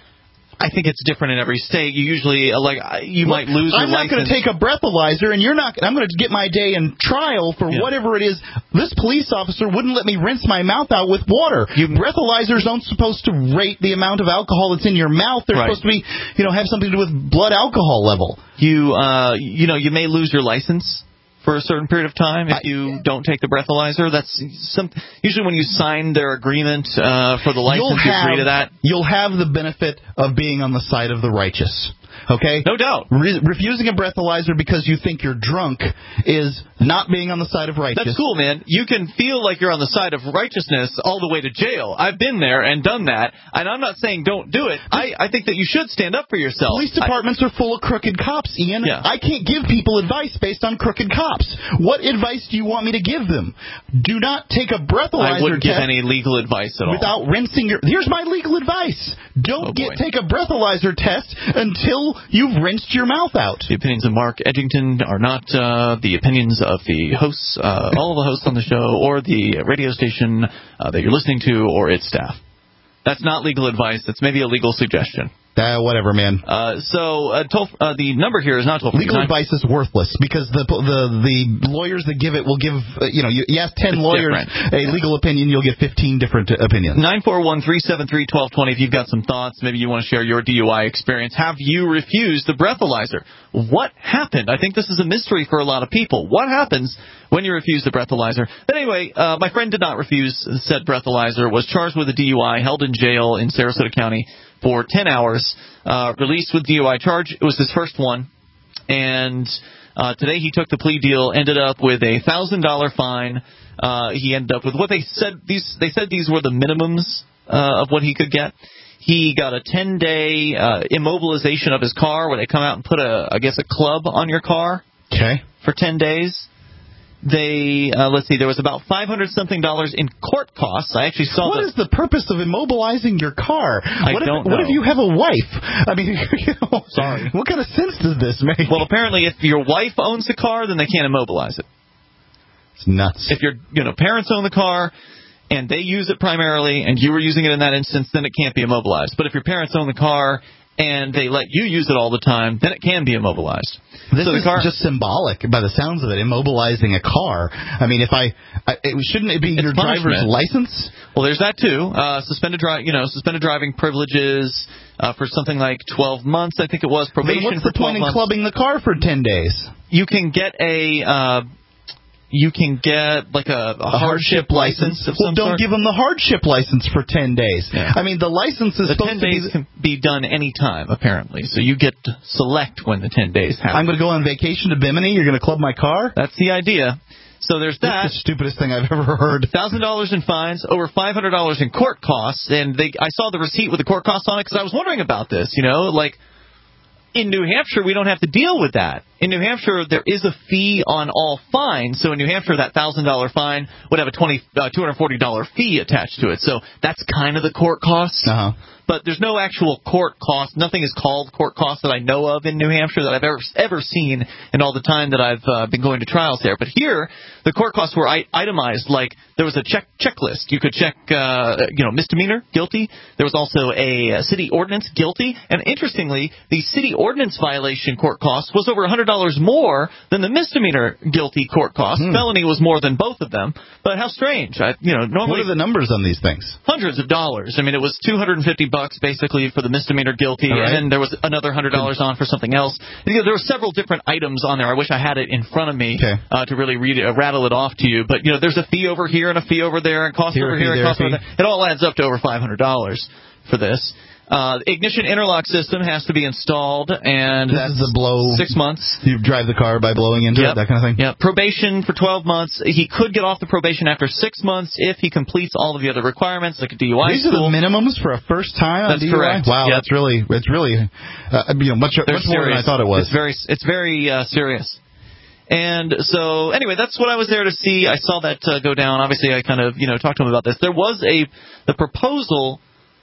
I think it's different in every state. You usually, uh, like, you well, might lose your I'm license. not going to take a breathalyzer, and you're not. I'm going to get my day in trial for yeah. whatever it is. This police officer wouldn't let me rinse my mouth out with water. You, breathalyzers aren't supposed to rate the amount of alcohol that's in your mouth. They're right. supposed to be, you know, have something to do with blood alcohol level. You, uh, you know, you may lose your license for a certain period of time if you don't take the breathalyzer. That's some, usually when you sign their agreement uh, for the license, you'll you have, agree to that. You'll have the benefit of being on the side of the righteous. Okay? No doubt. Re- refusing a breathalyzer because you think you're drunk is not being on the side of righteous. That's cool, man. You can feel like you're on the side of righteousness all the way to jail. I've been there and done that, and I'm not saying don't do it. I, I think that you should stand up for yourself. Police departments I, are full of crooked cops, Ian. Yeah. I can't give people advice based on crooked cops. What advice do you want me to give them? Do not take a breathalyzer I wouldn't test give any legal advice at all. Without rinsing your... Here's my legal advice. Don't oh, get take a breathalyzer test until you've rinsed your mouth out. The opinions of Mark Edgington are not uh, the opinions of the hosts, uh, all of the hosts on the show, or the radio station uh, that you're listening to, or its staff. That's not legal advice. That's maybe a legal suggestion. Uh, whatever, man. Uh, so uh, toll, uh, the number here is not toll free. Legal advice is worthless because the the the lawyers that give it will give, uh, you know, you, you ask ten it's lawyers different. a legal opinion, you'll get fifteen different opinions. nine four one, three seven three, one two two zero if you've got some thoughts. Maybe you want to share your D U I experience. Have you refused the breathalyzer? What happened? I think this is a mystery for a lot of people. What happens when you refuse the breathalyzer? But anyway, uh, my friend did not refuse said breathalyzer, was charged with a D U I, held in jail in Sarasota County for ten hours, uh, released with D U I charge. It was his first one. And uh, today he took the plea deal, ended up with a one thousand dollars fine. Uh, he ended up with what they said. These They said these were the minimums uh, of what he could get. He got a ten-day uh, immobilization of his car where they come out and put, a, I guess, a club on your car okay. for ten days. They, uh, let's see, there was about five hundred something dollars in court costs. I actually saw What the, is the purpose of immobilizing your car? I what don't if, know. What if you have a wife? I mean, you know, sorry. What kind of sense does this make? Well, apparently if your wife owns the car, then they can't immobilize it. It's nuts. If your you know parents own the car and they use it primarily and you were using it in that instance, then it can't be immobilized. But if your parents own the car and they let you use it all the time, then it can be immobilized. This so the is car, just symbolic, by the sounds of it, immobilizing a car. I mean, if I, I it, shouldn't it be your driver's license? Well, there's that too. Uh, suspended dri- you know, suspended driving privileges uh, for something like twelve months. I think it was probation. Then what's for the point in months. clubbing the car for ten days? You can get a. Uh, You can get like a, a, a hardship, hardship license. Of well, some don't sort. give them the hardship license for ten days. Yeah. I mean, the license is the supposed ten to days be. can be done any time, apparently. So you get to select when the ten days happen. I'm going to go on vacation to Bimini. You're going to club my car. That's the idea. So there's that. That's the stupidest thing I've ever heard. one thousand dollars in fines, over five hundred dollars in court costs, and they. I saw the receipt with the court costs on it because I was wondering about this. You know, like in New Hampshire, we don't have to deal with that. in New Hampshire, there is a fee on all fines. So in New Hampshire, that one thousand dollars fine would have a twenty, uh, two hundred forty dollars fee attached to it. So that's kind of the court costs. Uh-huh. But there's no actual court cost. Nothing is called court cost that I know of in New Hampshire that I've ever ever seen in all the time that I've uh, been going to trials there. But here, the court costs were I- itemized. Like there was a check checklist. You could check, uh, you know, misdemeanor, guilty. There was also a, a city ordinance, guilty. And interestingly, the city ordinance violation court cost was over one hundred dollars more than the misdemeanor guilty court cost. Hmm. Felony was more than both of them. But how strange. I, you know, normally what are the numbers on these things? Hundreds of dollars. I mean, it was two hundred fifty bucks. Basically for the misdemeanor guilty, right. And then there was another one hundred dollars on for something else. You know, there were several different items on there. I wish I had it in front of me okay. uh, to really read it, uh, rattle it off to you. But, you know, there's a fee over here and a fee over there and cost here, over here and cost over there. It all adds up to over five hundred dollars for this. Uh, ignition interlock system has to be installed, and this that's is the blow. Six months. You drive the car by blowing into yep. it, that kind of thing? Yeah. Probation for twelve months. He could get off the probation after six months if he completes all of the other requirements, like a D U I These school. are the minimums for a first time on That's D U I? correct. Wow, yep. that's really, it's really, uh, you know, much, much more than I thought it was. It's very, it's very uh, serious. And so, anyway, that's what I was there to see. I saw that uh, go down. Obviously, I kind of, you know, talked to him about this. There was a the proposal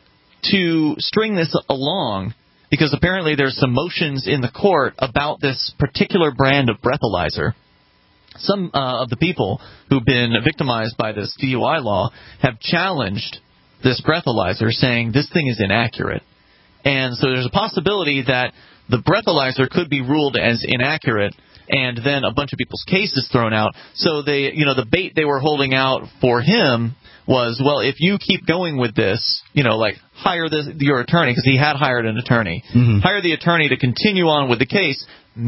to string this along because apparently there's some motions in the court about this particular brand of breathalyzer. Some uh, of the people who've been victimized by this D U I law have challenged this breathalyzer, saying this thing is inaccurate. And so there's a possibility that the breathalyzer could be ruled as inaccurate, and then a bunch of people's cases thrown out. So they, you know, the bait they were holding out for him was, well, if you keep going with this, you know, like hire this, your attorney, because he had hired an attorney, mm-hmm. hire the attorney to continue on with the case,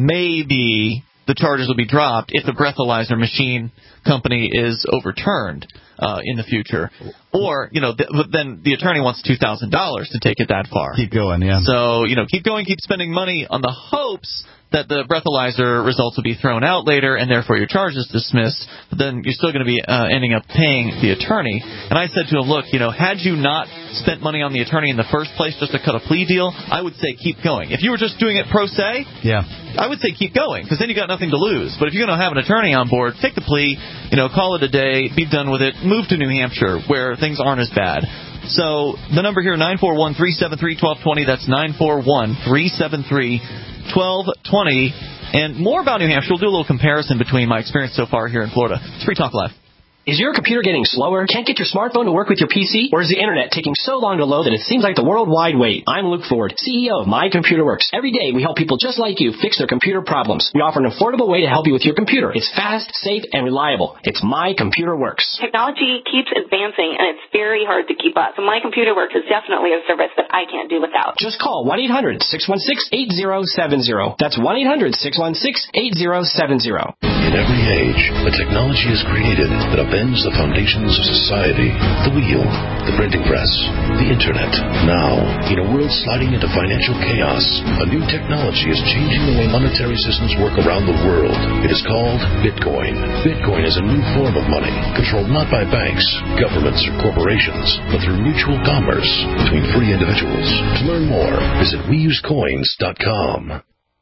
maybe the charges will be dropped if the breathalyzer machine company is overturned uh, in the future. Or, you know, th- then the attorney wants two thousand dollars to take it that far. Keep going, yeah. So, you know, keep going, keep spending money on the hopes that the breathalyzer results will be thrown out later and therefore your charge is dismissed, but then you're still going to be uh, ending up paying the attorney. And I said to him, look, you know, had you not spent money on the attorney in the first place just to cut a plea deal, I would say keep going. If you were just doing it pro se, yeah, I would say keep going, because then you got nothing to lose. But if you're going to have an attorney on board, take the plea, you know, call it a day, be done with it, move to New Hampshire where things aren't as bad. So the number here, nine four one, three seven three, one two two zero, that's nine four one, three seven three, one two two zero. And more about New Hampshire, we'll do a little comparison between my experience so far here in Florida. It's Free Talk Live. Is your computer getting slower? Can't get your smartphone to work with your P C? Or is the internet taking so long to load that it seems like the world wide wait? I'm Luke Ford, C E O of My Computer Works. Every day we help people just like you fix their computer problems. We offer an affordable way to help you with your computer. It's fast, safe, and reliable. It's My Computer Works. Technology keeps advancing, and it's very hard to keep up. So My Computer Works is definitely a service that I can't do without. Just call one eight hundred, six one six, eight zero seven zero. That's one eight hundred, six one six, eight zero seven zero. In every age, a technology is created that upends the foundation of society. The wheel, the printing press, the internet. Now, in a world sliding into financial chaos, a new technology is changing the way monetary systems work around the world. It is called Bitcoin. Bitcoin is a new form of money, controlled not by banks, governments, or corporations, but through mutual commerce between free individuals. To learn more, visit we use coins dot com.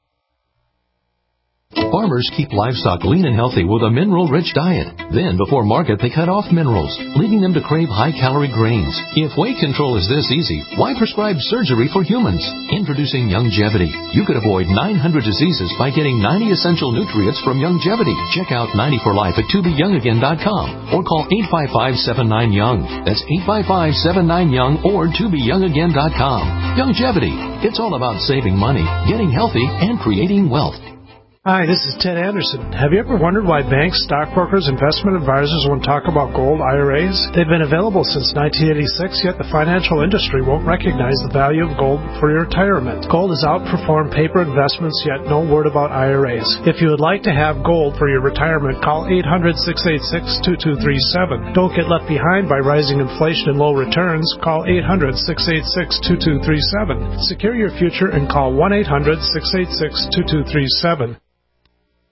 Farmers keep livestock lean and healthy with a mineral-rich diet. Then, before market, they cut off minerals, leading them to crave high-calorie grains. If weight control is this easy, why prescribe surgery for humans? Introducing Youngevity. You could avoid nine hundred diseases by getting ninety essential nutrients from Youngevity. Check out ninety for life at to be young again dot com or call eight five five, seven nine, young. That's eight five five, seven nine, young or to be young again dot com. Youngevity. It's all about saving money, getting healthy, and creating wealth. Hi, this is Ted Anderson. Have you ever wondered why banks, stockbrokers, investment advisors won't talk about gold I R As? They've been available since nineteen eighty-six, yet the financial industry won't recognize the value of gold for your retirement. Gold has outperformed paper investments, yet no word about I R As. If you would like to have gold for your retirement, call eight hundred, six eight six, two two three seven. Don't get left behind by rising inflation and low returns. Call eight hundred, six eight six, two two three seven. Secure your future and call one eight hundred, six eight six, two two three seven.